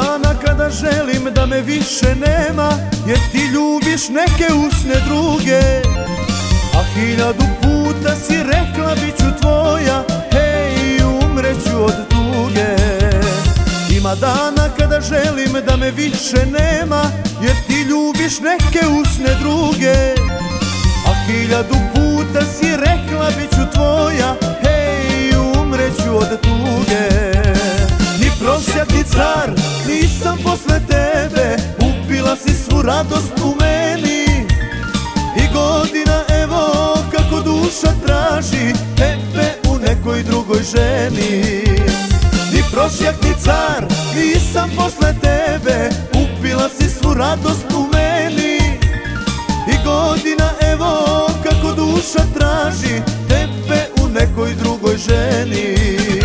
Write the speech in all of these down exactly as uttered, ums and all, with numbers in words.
dana kada želim da me više nema, jer ti ljubiš neke usne druge. A hiljadu puta si rekla bit ću tvoja, hej, umreću od tuge. Ima dana kada želim da me više nema, jer ti ljubiš neke usne druge. A hiljadu puta si rekla bit ću tvoja, hej, umreću od tuge. Ni prosjak ni car, nisam posle tebe, upila si svu radost u meni. I godina evo kako duša traži tebe u nekoj drugoj ženi. Ni prosjak ni car, nisam posle tebe, upila si svu radost u meni. I godina evo kako duša traži tebe u nekoj drugoj ženi.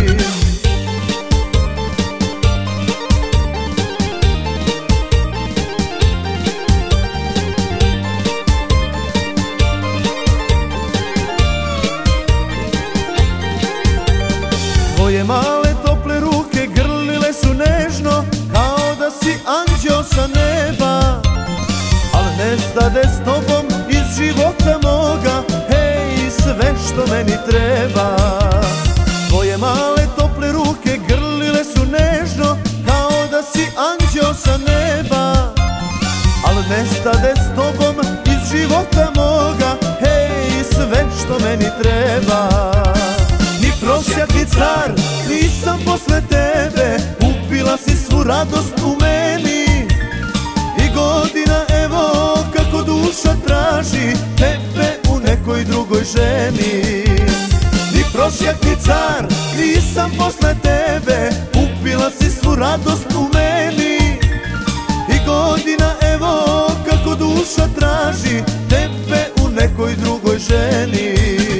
Tvoje male tople ruke grlile su nežno, kao da si anđeo sa neba. Al ne stade s tobom iz života moga, hej, sve što meni treba. Tvoje male tople ruke grlile su nežno, kao da si anđeo sa neba. Al ne stade s tobom iz života moga, hej, sve što meni treba. Ni prosjak ni car, nisam posle tebe, upila si svu radost u meni. I godina evo kako duša traži tebe u nekoj drugoj ženi. Ni prosjak ni car, nisam posle tebe, upila si svu radost u meni. I godina evo kako duša traži tebe u nekoj drugoj ženi.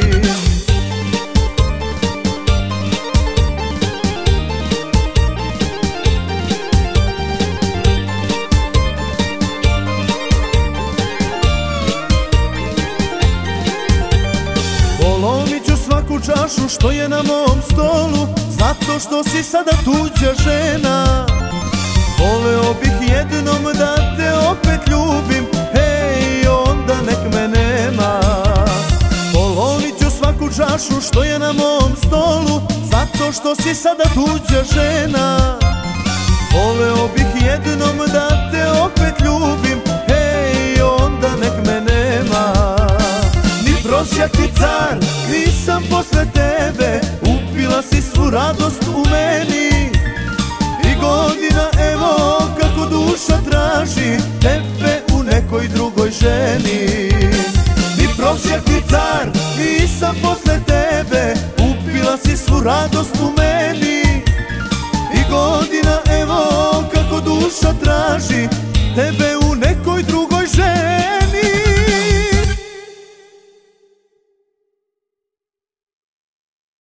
Polomit ću svaku čašu što je na mom stolu, zato što si sada tuđa žena. Voleo bih jednom da te opet ljubim, hej, onda nek me nema. Polomit ću svaku čašu što je na mom stolu, zato što si sada tuđa žena. Voleo bih jednom da te opet ljubim, hej, onda nek me nema. Ni prosjak ni car, nisam posle tebe, upila si svu radost u meni. I godina evo kako duša traži tebe u nekoj drugoj ženi. Ni prosjak ni car, nisam posle tebe, upila si svu radost u meni. I godina evo kako duša traži tebe u nekoj drugoj ženi.